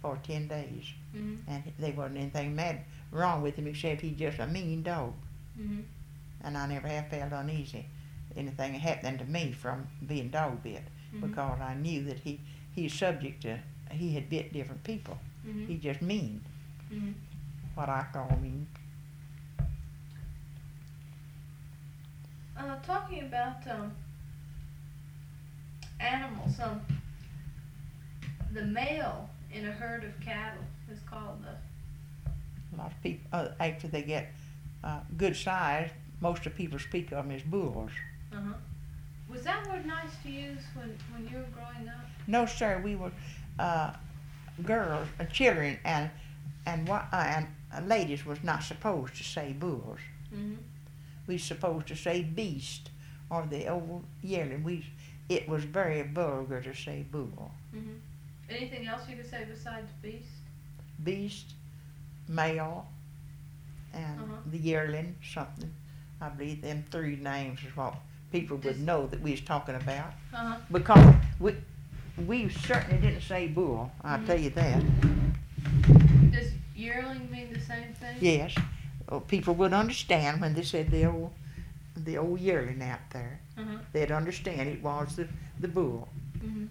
for 10 days. Mhm. And there wasn't anything wrong with him except he's just a mean dog. Mhm. And I never have felt uneasy anything happening to me from being dog bit, because I knew that he's subject to, he had bit different people. Mhm. He's just mean, Mhm. what I call mean. Talking about animals, the male in a herd of cattle is called the. A lot of people, after they get good size, most of people speak of them as bulls. Was that word nice to use when you were growing up? No, sir, we were girls, children, and ladies was not supposed to say bulls. Mhm. We supposed to say beast, or the old yearling. It was very vulgar to say bull. Mhm. Anything else you could say besides beast? Beast, male, and the yearling, something. I believe them three names is what people would know that we was talking about. Because we certainly didn't say bull, I'll tell you that. Does yearling mean the same thing? Yes. People would understand when they said the old yearling out there. They'd understand it was the bull. Mhm.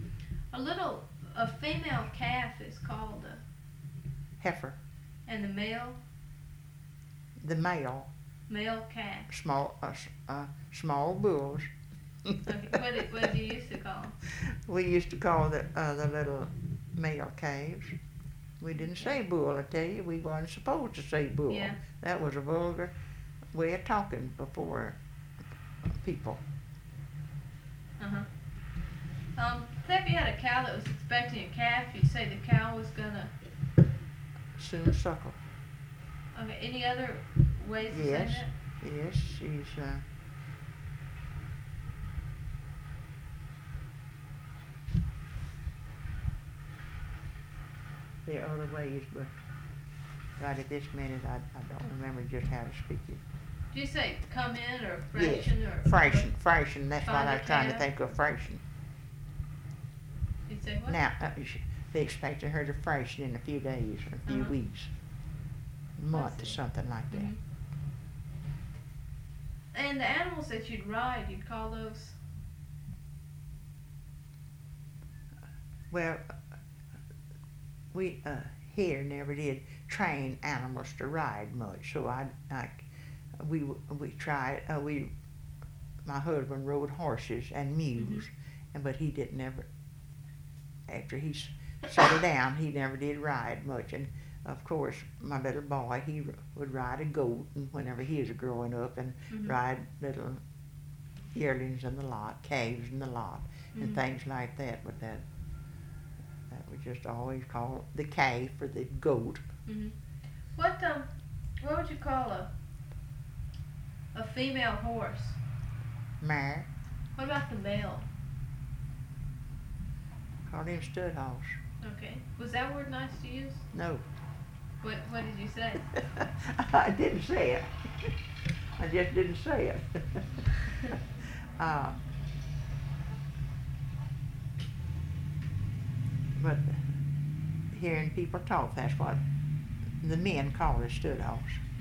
A female calf is called a Heifer. And the male? The male. Male calf. Small bulls. Okay. What do you used to call them? We used to call the little male calves. We didn't say bull, I tell you. We weren't supposed to say bull. Yeah. That was a vulgar way of talking before people. Say if you had a cow that was expecting a calf, you'd say the cow was gonna soon suckle. Okay. Any other ways to say that? Yes, she's there are other ways, but right at this minute I don't remember just how to speak it. Do you say come in or fraction or fraction, that's what I was trying to think of, fraction. You say what? Now, they expected her to fraction in a few days or a few weeks, a month or something like that. And the animals that you'd ride, you'd call those? Well, we here never did train animals to ride much, so we tried. My husband rode horses and mules, but he didn't ever. After he settled down, he never did ride much, and of course, my little boy, he would ride a goat, and whenever he was growing up, and ride little yearlings in the lot, calves in the lot, and things like that. But that we just always call the calf or the goat. What would you call a female horse? Mare. What about the male? Call him stud horse. Okay. Was that word nice to use? No. What did you say? I didn't say it. I just didn't say it. But hearing people talk, that's what the men call a stud horse.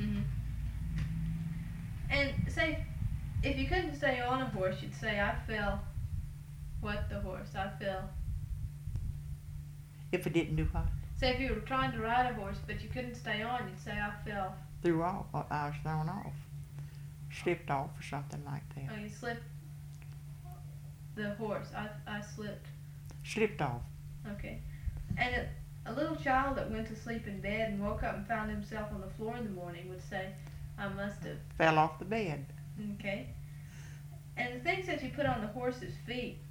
And say, if you couldn't stay on a horse, you'd say, I fell. What the horse? I fell. If it didn't do what? Say if you were trying to ride a horse, but you couldn't stay on, you'd say, I fell. Threw off. I was thrown off. Slipped off or something like that. Oh, you slipped the horse. I slipped. Slipped off. Okay. And a little child that went to sleep in bed and woke up and found himself on the floor in the morning would say, I must have... Fell off the bed. Okay. And the things that you put on the horse's feet,